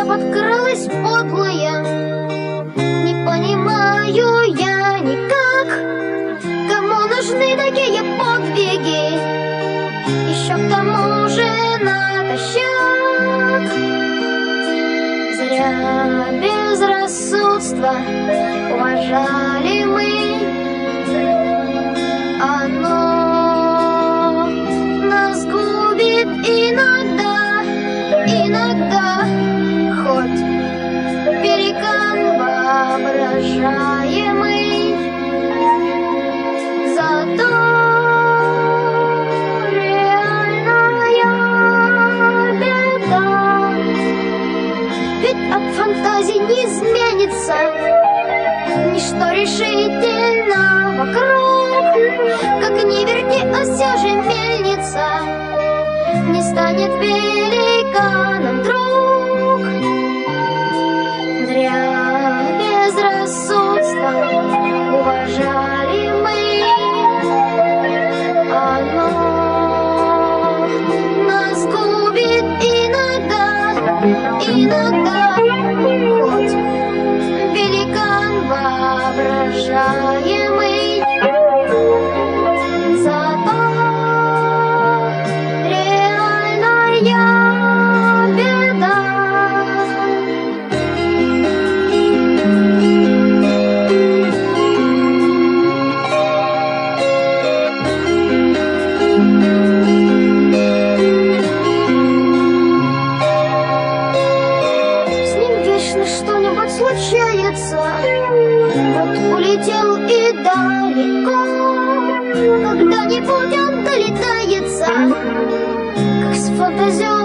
подкралась подлая. Не понимаю я никак, кому нужны такие подвиги, еще к тому же натощак. Зря безрассудство уважали мы, оно нас губит иногда, хоть великан воображаемый, зато реальная беда. Ведь от фантазий не изменится ничто решительно вокруг, как ни верти, а все же мельница не станет великаном вдруг. Зря безрассудство уважали мы, оно нас губит иногда, хоть великан воображаемый, зато реальная беда. С ним вечно что-нибудь случается, вот улетел и далеко, когда-нибудь он долетается, как с фантазией